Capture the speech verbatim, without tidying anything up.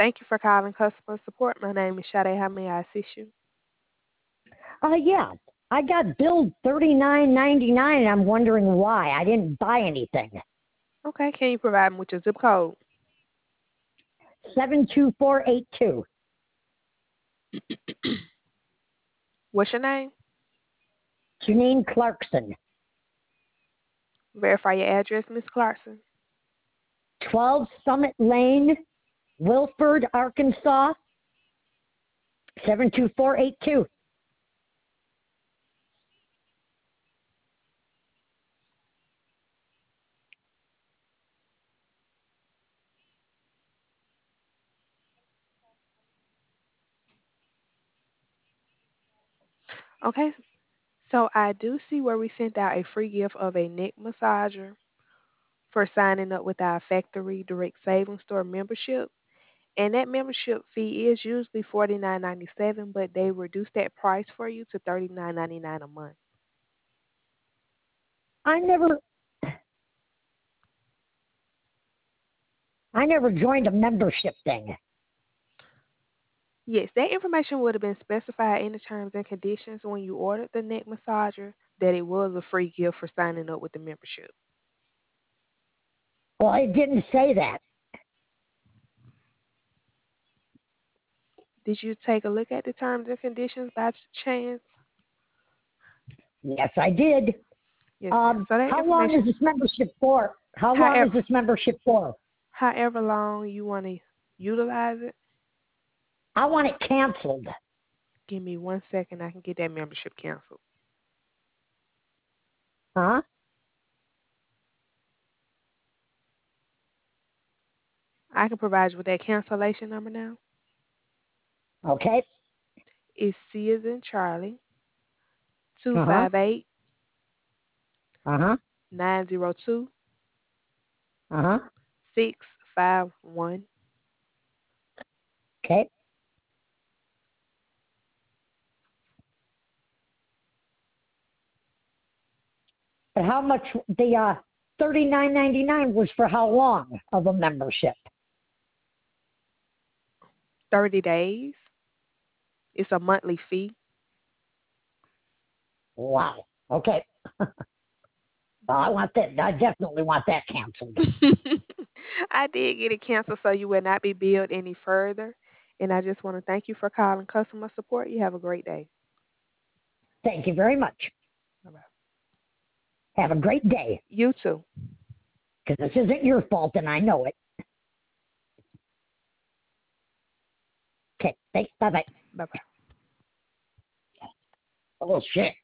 Thank you for calling customer support. My name is Sade. How may I assist you? Uh, yeah. I got billed thirty nine ninety nine, and I'm wondering why. I didn't buy anything. Okay, can you provide me with your zip code? Seven two four eight two. What's your name? Janine Clarkson. Verify your address, Miss Clarkson. Twelve Summit Lane, Wilford, Arkansas. Seven two four eight two. Okay, so I do see where we sent out a free gift of a neck massager for signing up with our factory direct savings store membership. And that membership fee is usually forty-nine ninety-seven, but they reduced that price for you to thirty-nine ninety-nine a month. I never I never joined a membership thing. Yes, that information would have been specified in the terms and conditions when you ordered the neck massager that it was a free gift for signing up with the membership. Well, it didn't say that. Did you take a look at the terms and conditions by chance? Yes, I did. Yes, ma'am. Um, So that how long is information, this membership for? How long however, is this membership for? however long you want to utilize it, I want it canceled. give me one second. I can get that membership canceled. Huh? I can provide you with that cancellation number now. Okay. It's C as in Charlie, two Uh huh. five eight Uh huh. nine zero two Uh huh. six five one. Okay. But how much the uh thirty nine ninety nine was for how long of a membership? thirty days. It's a monthly fee. Wow. Okay. Well, I want that. I definitely want that canceled. I did get it canceled so you will not be billed any further. And I just want to thank you for calling customer support. You have a great day. Thank you very much. Bye-bye. Have a great day. You too. Because this isn't your fault, and I know it. Okay. Thanks. Bye bye. Bye bye. Oh shit.